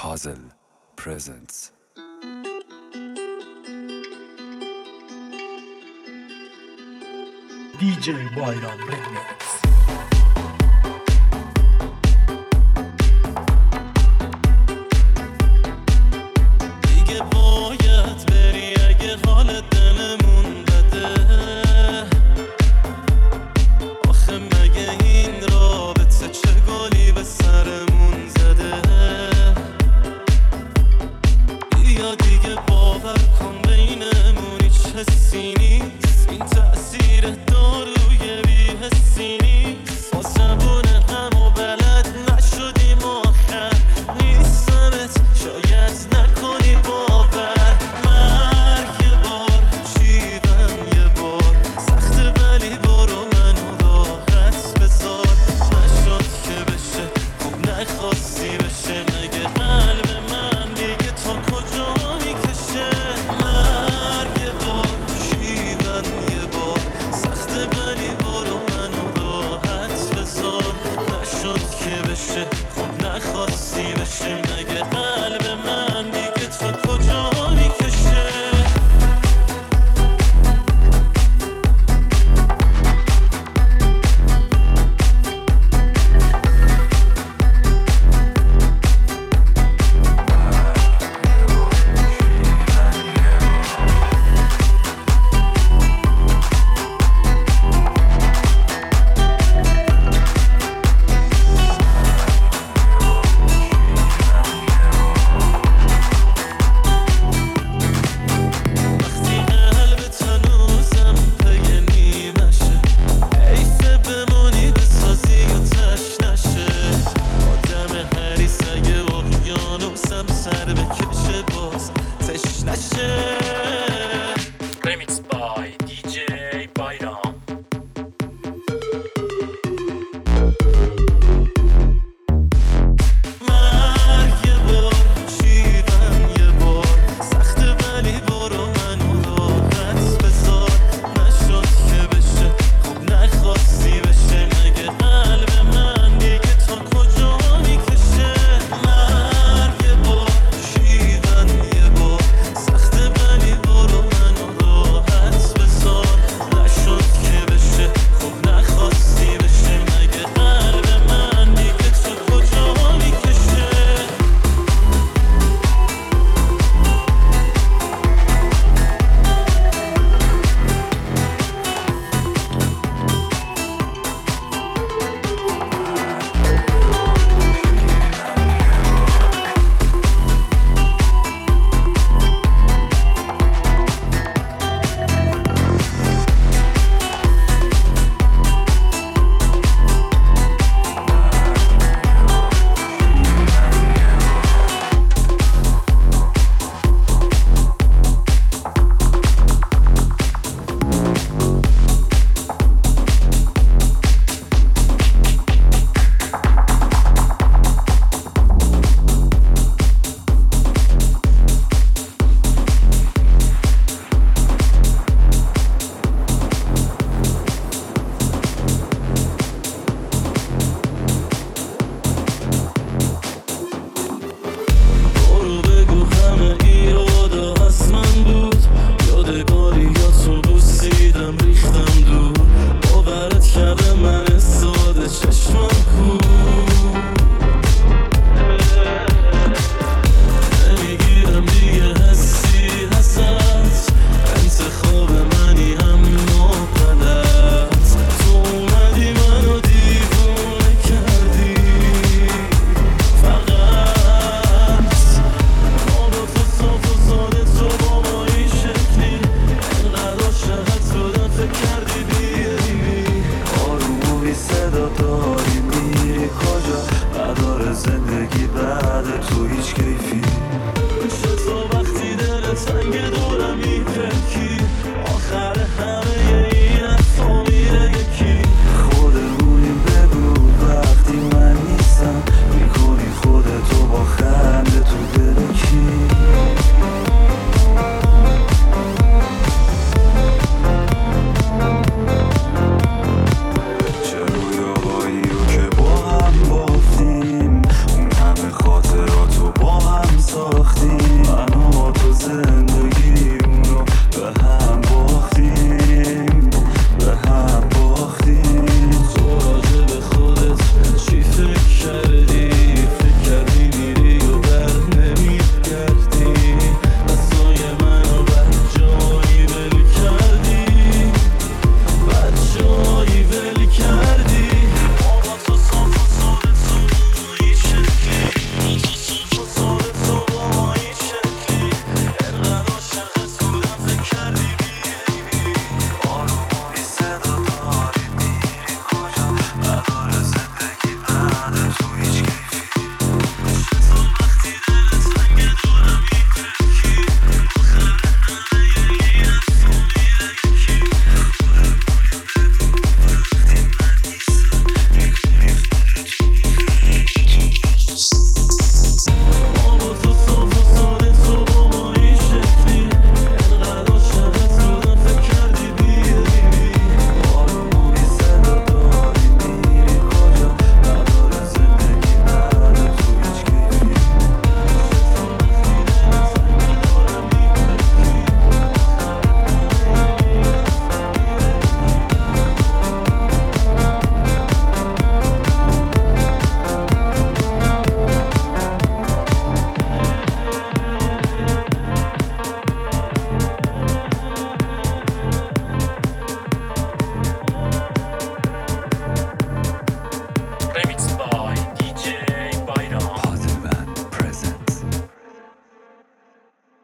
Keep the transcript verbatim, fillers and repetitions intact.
Puzzle presents. دی جی بایرام ریمیکس. دیگه باید بری اگه حال دلمون بده. آخه مگه این رابطه چه گلی به سرمون زده. بیا دیگه باور کن بینمون هیچ حسی نیست. این تأثیر داروی بی حسی نیست. ما زبون هم و بلد نشدیم آخر نیستمت شاید نکنی باور. مرگ یه بار شیبم یه بار سخته ولی برو منو راحت بذار. نشد که بشه خوب نخواستی بشه مگه قلب من دیگه تا کجا میکشه. مرگ یه بار شیبم یه بار سخته ولی برو منو راحت بذار. نشد که بشه خوب نخواستی بشه